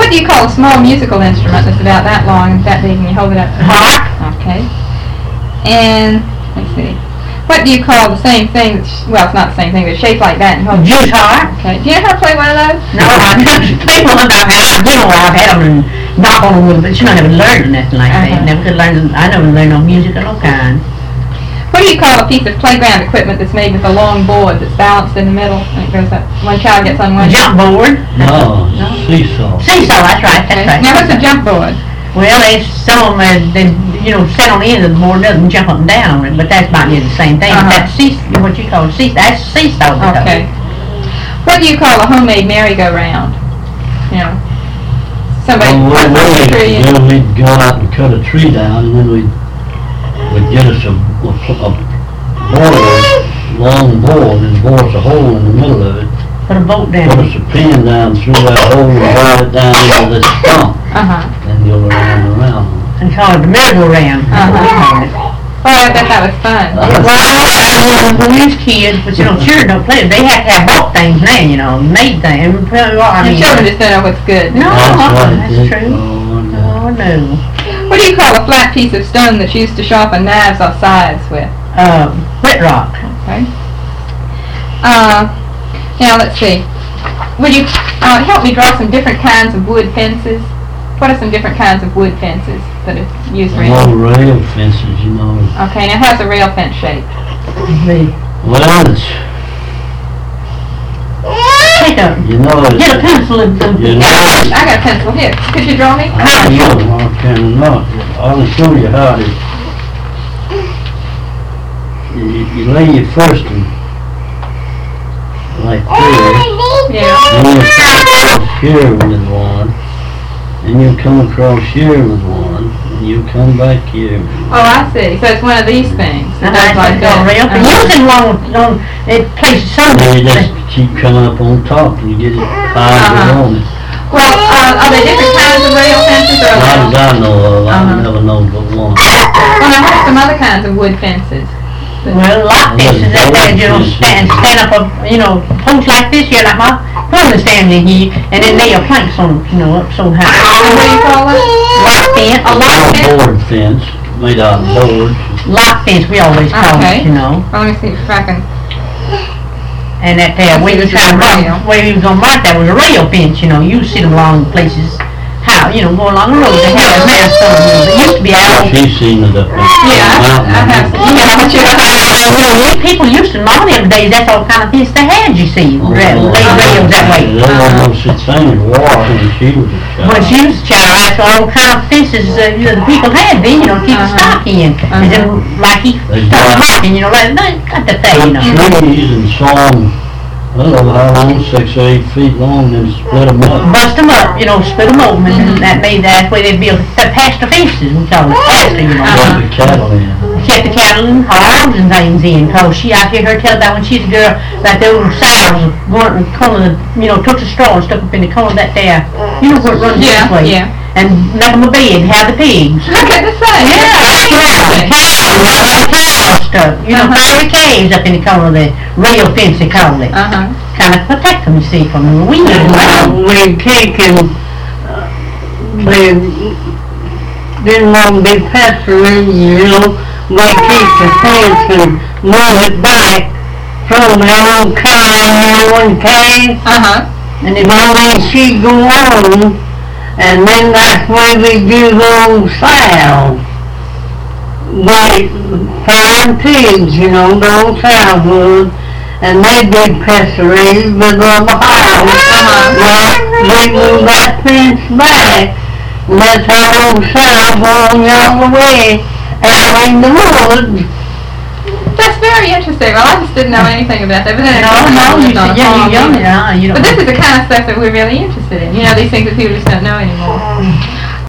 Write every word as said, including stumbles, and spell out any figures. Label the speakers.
Speaker 1: What do you call a small musical instrument that's about that long and that big and you hold it up?
Speaker 2: Harp.
Speaker 1: Okay. And, let's see. What do you call the same thing that's, well, it's not the same thing, but it's shaped like that and hold it?
Speaker 2: Guitar.
Speaker 1: Okay. Do you know how to play one of those?
Speaker 2: No, I've never played one of them. I, you know, I've had them and knock on them, but you know, I never learned nothing like that.
Speaker 1: Uh-huh.
Speaker 2: Never could learn, I never learned no music of no kind.
Speaker 1: What do you call a piece of playground equipment that's made with a long board that's balanced in the middle and it goes up? One child gets on one.
Speaker 2: Jump board.
Speaker 3: No,
Speaker 1: No.
Speaker 3: seesaw.
Speaker 2: Seesaw, that's right, that's
Speaker 1: Okay.
Speaker 2: right.
Speaker 1: Now what's a jump board?
Speaker 2: Well, they, some of them, uh, they, you know, sit on the end of the board, doesn't jump up and down on it, but that's about near the same thing.
Speaker 1: Uh-huh.
Speaker 2: That's seesaw, what you call seesaw, that's seesaw.
Speaker 1: Okay. What do you call a homemade merry-go-round? You know, somebody
Speaker 3: Well,
Speaker 1: cuts
Speaker 3: well,
Speaker 1: a tree and...
Speaker 3: then we'd go out and cut a tree down, and then we'd, we'd get us a, a, a board, long board, and bore us a hole in the middle of it.
Speaker 2: Put a boat
Speaker 3: Put
Speaker 2: down.
Speaker 3: us a pin down through that hole and ride it down into this stump,
Speaker 1: Uh-huh.
Speaker 3: and go around and around.
Speaker 2: And call it the merry-go-round.
Speaker 1: Uh-huh. Oh, I bet that was fun.
Speaker 3: Uh-huh.
Speaker 2: Well, I when we was kids, but you know, children don't play it. They have to have bought things now, you know, made things. I
Speaker 1: The
Speaker 2: mean,
Speaker 1: children just don't know what's good.
Speaker 2: No,
Speaker 3: That's right,
Speaker 2: that's
Speaker 3: Dick.
Speaker 2: true.
Speaker 3: Oh, no.
Speaker 2: Oh, no.
Speaker 1: What do you call a flat piece of stone that's used to sharpen knives or sides with?
Speaker 2: Uh, wet rock.
Speaker 1: Okay. Uh, now let's see. Would you uh, help me draw some different kinds of wood fences? What are some different kinds of wood fences that are used for
Speaker 3: Long
Speaker 1: anything?
Speaker 3: rail fences, you know.
Speaker 1: Okay, now how's a rail fence shaped?
Speaker 2: The,
Speaker 3: Well, it's,
Speaker 2: take a,
Speaker 3: you know, it's,
Speaker 2: get a pencil and, and
Speaker 3: you know,
Speaker 1: I got a pencil here. Could you draw me?
Speaker 3: I don't know, I cannot. I'll show you how to. You, you lay your first one like this,
Speaker 1: Yeah.
Speaker 3: then you come across here with one, and you come across here with one, and you come back here.
Speaker 1: Oh, I see. So it's one of these things.
Speaker 2: and
Speaker 1: It
Speaker 2: I
Speaker 1: does like
Speaker 2: like
Speaker 1: that.
Speaker 2: rail. And
Speaker 1: Uh-huh.
Speaker 2: using long, long, it places some.
Speaker 3: And you just keep coming up on top, and you get it higher
Speaker 1: Uh-huh.
Speaker 3: on it.
Speaker 1: Well, uh, are there different kinds of rail fences or?
Speaker 3: Not as I know of,
Speaker 1: Uh-huh.
Speaker 3: I've never known but one.
Speaker 1: Well, now what are some other kinds of wood fences?
Speaker 2: Well, lock fences that there, you know, stand, stand up a, you know, post like this here, like my brother standing here, and then lay a planks on, you know, up so high.
Speaker 1: What do you call it?
Speaker 2: Lock fence.
Speaker 1: A lock
Speaker 3: A
Speaker 1: fence?
Speaker 3: board fence, made out of boards.
Speaker 2: Lock fence, we always call
Speaker 1: Okay.
Speaker 2: it, you know.
Speaker 1: Well, let me see if I can.
Speaker 2: And that there, we was trying to run, where we was gonna mark that was a rail fence, you know, you see them along places, how, you know, go along the road, they have that some, you know, it used to be out.
Speaker 3: She's seen it up there.
Speaker 1: Yeah, I, I have. Yeah, but you
Speaker 2: You know, we- people used to, in all them days, that's all kind of fence they had, you see,
Speaker 3: Oh,
Speaker 2: ra- lay rails that way.
Speaker 3: There wasn't no such thing as water when she was a child.
Speaker 2: When she was a child, that's all kind of fences, uh, you know, the people had then, you know, to keep the
Speaker 1: Uh-huh.
Speaker 2: stock in. And then, like he
Speaker 3: They
Speaker 2: started
Speaker 3: got-
Speaker 2: marking, you know, like, they got the thing, you know.
Speaker 3: Took trees and saw them, I don't know how long, six or eight feet long, and split them up.
Speaker 2: Bust them up, you know, split them open, and that made, that's where they'd build the pasture fences, we call it pasture, you know.
Speaker 3: Put the cattle in.
Speaker 2: Kept the cattle and hogs and things in, cause she, I hear her tell about when she was a girl, that those sows going in the corner, of- you know, took the straw and stuck up in the corner of that there, you know where it runs this
Speaker 1: Yeah,
Speaker 2: way.
Speaker 1: yeah.
Speaker 2: And make them a bed, have the pigs.
Speaker 1: Look at the thing.
Speaker 2: Yeah, cows, cows stuff, you know,
Speaker 1: Uh-huh.
Speaker 2: fiery caves up in the corner of the rail fence, they call it.
Speaker 1: Uh-huh.
Speaker 2: Kind of protect them, you see, from the wind.
Speaker 4: When taken, they didn't want to be pestering, you know, they keep the fence and move it back from their own kind, one cave,
Speaker 1: Uh-huh.
Speaker 2: And then,
Speaker 4: but then she go on, and then that's where we do those sows. They find pigs, you know, those sow wood, and they be pestering with them hogs. Well, they move that fence back, and that's how those sows go the other way, out in the woods.
Speaker 1: That's very interesting. Well, I just didn't know anything about that. But then
Speaker 2: no, no, you
Speaker 1: on a
Speaker 2: see, yeah,
Speaker 1: farm,
Speaker 2: you're young,
Speaker 1: either.
Speaker 2: yeah, you don't.
Speaker 1: But this is the kind of stuff that we're really interested in. You know, these things that people just don't know anymore.